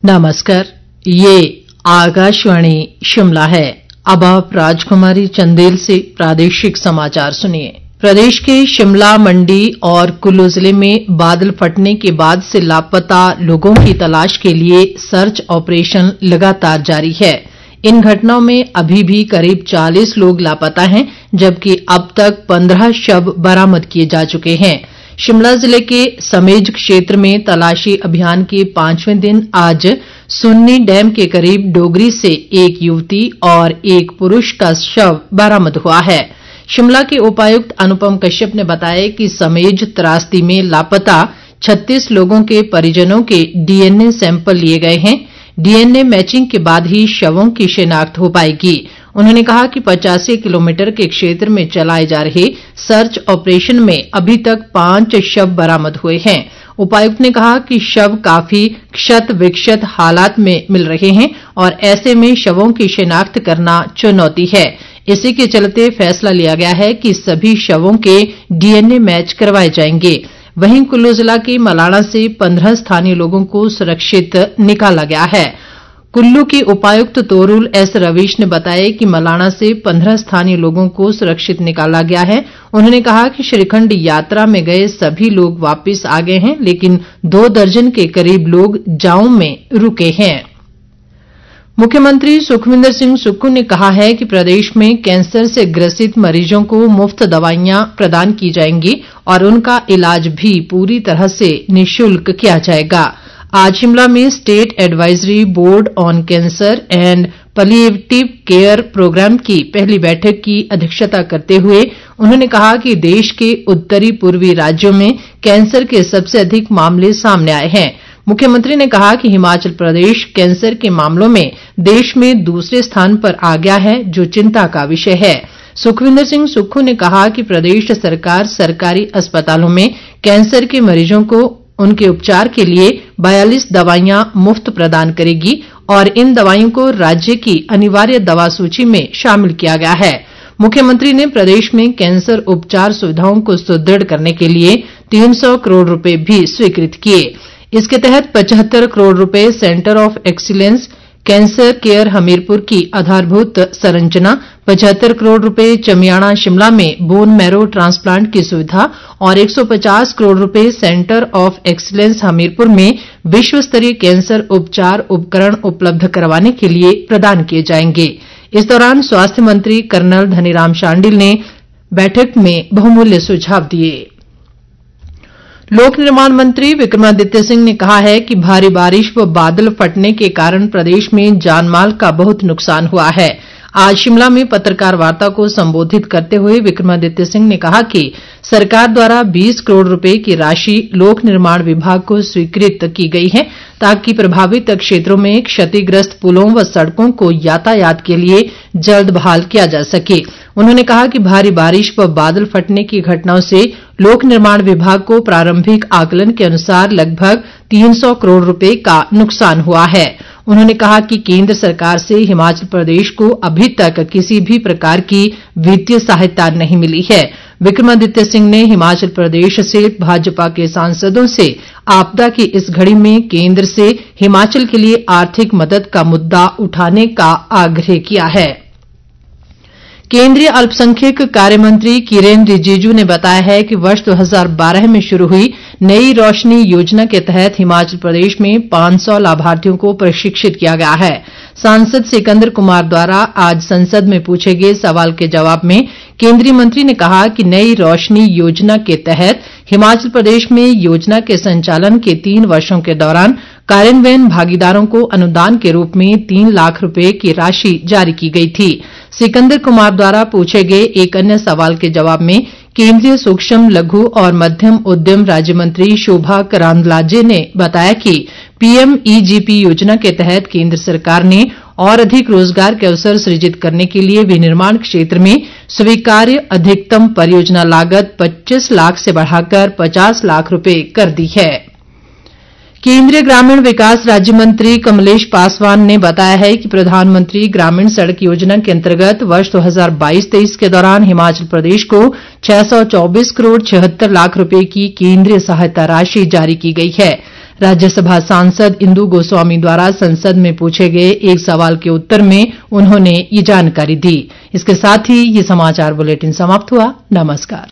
नमस्कार, ये आकाशवाणी शिमला है। अब आप राजकुमारी चंदेल से प्रादेशिक समाचार सुनिए। प्रदेश के शिमला, मंडी और कुल्लू जिले में बादल फटने के बाद से लापता लोगों की तलाश के लिए सर्च ऑपरेशन लगातार जारी है। इन घटनाओं में अभी भी करीब 40 लोग लापता हैं, जबकि अब तक 15 शव बरामद किए जा चुके हैं। शिमला जिले के समेज क्षेत्र में तलाशी अभियान के 5वें दिन आज सुन्नी डैम के करीब डोगरी से एक युवती और एक पुरुष का शव बरामद हुआ है। शिमला के उपायुक्त अनुपम कश्यप ने बताया कि समेज त्रासदी में लापता 36 लोगों के परिजनों के डीएनए सैंपल लिए गए हैं। डीएनए मैचिंग के बाद ही शवों की शिनाख्त हो पाएगी। उन्होंने कहा कि 85 किलोमीटर के क्षेत्र में चलाए जा रहे सर्च ऑपरेशन में अभी तक 5 शव बरामद हुए हैं। उपायुक्त ने कहा कि शव काफी क्षत विक्षत हालात में मिल रहे हैं और ऐसे में शवों की शिनाख्त करना चुनौती है। इसी के चलते फैसला लिया गया है कि सभी शवों के डीएनए मैच करवाए जाएंगे। वहीं कुल्लू जिला के मलाणा से 15 स्थानीय लोगों को सुरक्षित निकाला गया है। कुल्लू के उपायुक्त तोरुल एस रवीश ने बताया कि मलाणा से 15 स्थानीय लोगों को सुरक्षित निकाला गया है। उन्होंने कहा कि श्रीखंड यात्रा में गए सभी लोग वापस आ गए हैं, लेकिन 2 दर्जन के करीब लोग जाऊं में रुके हैं। मुख्यमंत्री सुखविंदर सिंह सुक्खू ने कहा है कि प्रदेश में कैंसर से ग्रसित मरीजों को मुफ्त दवाइयां प्रदान की जाएंगी और उनका इलाज भी पूरी तरह से निःशुल्क किया जाएगा। आज शिमला में state advisory board on cancer and palliative care programme की पहली बैठक की अध्यक्षता करते हुए उन्होंने कहा कि देश के उत्तरी पूर्वी राज्यों में कैंसर के सबसे अधिक मामले सामने आए हैं। मुख्यमंत्री ने कहा कि हिमाचल प्रदेश कैंसर के मामलों में देश में दूसरे स्थान पर आ गया है, जो चिंता का विषय है। सुखविंदर सिंह सुक्खू ने कहा कि प्रदेश सरकार सरकारी अस्पतालों में कैंसर के मरीजों को उनके उपचार के लिए 42 दवाइयां मुफ्त प्रदान करेगी और इन दवाइयों को राज्य की अनिवार्य दवा सूची में शामिल किया गया है। मुख्यमंत्री ने प्रदेश में कैंसर उपचार सुविधाओं को सुदृढ़ करने के लिए 300 करोड़ रुपए भी स्वीकृत किए। इसके तहत 75 करोड़ रुपए centre of excellence cancer care Hamirpur की आधारभूत संरचना, 75 करोड़ रुपए चमियाणा शिमला में बोन मैरो ट्रांसप्लांट की सुविधा और 150 करोड़ रुपए सेंटर ऑफ एक्सीलेंस हमीरपुर में विश्व स्तरीय कैंसर उपचार उपकरण उपलब्ध करवाने के लिए प्रदान किए जाएंगे। इस दौरान स्वास्थ्य मंत्री कर्नल धनीराम शांडिल ने बैठक में बहुमूल्य सुझाव दिए। लोक निर्माण मंत्री विक्रमादित्य सिंह ने कहा है कि भारी बारिश व बादल फटने के कारण प्रदेश में जानमाल का बहुत नुकसान हुआ है। आज शिमला में पत्रकार वार्ता को संबोधित करते हुए विक्रमादित्य सिंह ने कहा कि सरकार द्वारा 20 करोड़ रुपए की राशि लोक निर्माण विभाग को स्वीकृत की गई है, ताकि प्रभावित क्षेत्रों में क्षतिग्रस्त पुलों व सड़कों को यातायात के लिए जल्द बहाल किया जा सके। उन्होंने कहा कि भारी बारिश व बादल फटने की घटनाओं से लोक निर्माण विभाग को प्रारंभिक आकलन के अनुसार लगभग 300 करोड़ रुपए का नुकसान हुआ है। उन्होंने कहा कि केंद्र सरकार से हिमाचल प्रदेश को अभी तक किसी भी प्रकार की वित्तीय सहायता नहीं मिली है। विक्रमादित्य सिंह ने हिमाचल प्रदेश से भाजपा के सांसदों से आपदा की इस घड़ी में केंद्र से हिमाचल के लिए आर्थिक मदद का मुद्दा उठाने का आग्रह किया है। केंद्रीय अल्पसंख्यक कार्य मंत्री किरेन रिजिजू ने बताया है कि वर्ष 2012 में शुरू हुई नई रोशनी योजना के तहत हिमाचल प्रदेश में 500 लाभार्थियों को प्रशिक्षित किया गया है। सांसद सिकंदर कुमार द्वारा आज संसद में पूछे गए सवाल के जवाब में केंद्रीय मंत्री ने कहा कि नई रोशनी योजना के तहत हिमाचल प्रदेश में योजना के संचालन के 3 वर्षों के दौरान कार्यान्वयन भागीदारों को अनुदान के रूप में 3 लाख रुपए की राशि जारी की गई थी। सिकंदर कुमार द्वारा पूछे गए एक अन्य सवाल के जवाब में केंद्रीय सूक्ष्म लघु और मध्यम उद्यम राज्य मंत्री शोभा करांदलाजे ने बताया कि पीएमईजीपी योजना के तहत केंद्र सरकार ने और अधिक रोजगार के अवसर सृजित करने के लिए विनिर्माण क्षेत्र में स्वीकार्य अधिकतम परियोजना लागत 25 लाख से बढ़ाकर 50 लाख रुपए कर दी है। केंद्रीय ग्रामीण विकास राज्य मंत्री कमलेश पासवान ने बताया है कि प्रधानमंत्री ग्रामीण सड़क योजना के अंतर्गत वर्ष 2022-23 के दौरान हिमाचल प्रदेश को 624 करोड़ 76 लाख रुपए की केंद्रीय सहायता राशि जारी की गई है। राज्यसभा सांसद इंदु गोस्वामी द्वारा संसद में पूछे गए एक सवाल के उत्तर में उन्होंने ये जानकारी दी। इसके साथ ही ये समाचार बुलेटिन समाप्त हुआ। नमस्कार।